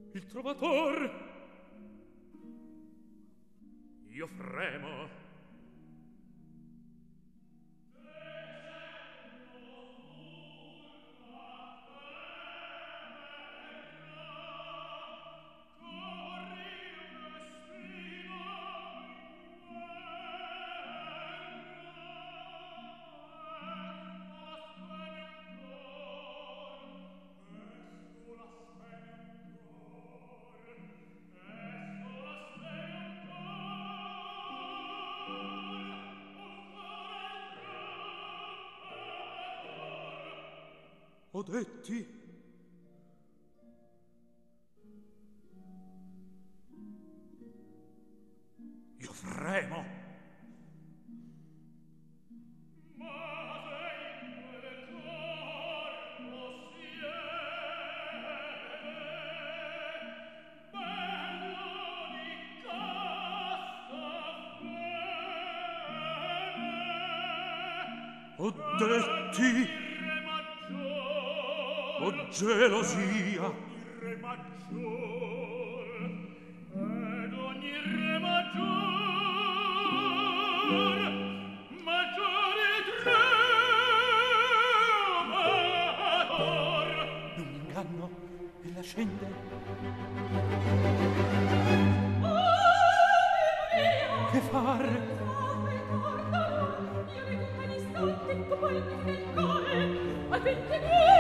il trovator. Io fremo. Ho detti? Io fremo. Ma se in quel corpo siede bello di casta fede. Ho detti? O gelosia re maggior ed ogni re maggiore tremor. Non mi inganno, ella scende. Che far? Io ne con un istante come il mio cuore a 20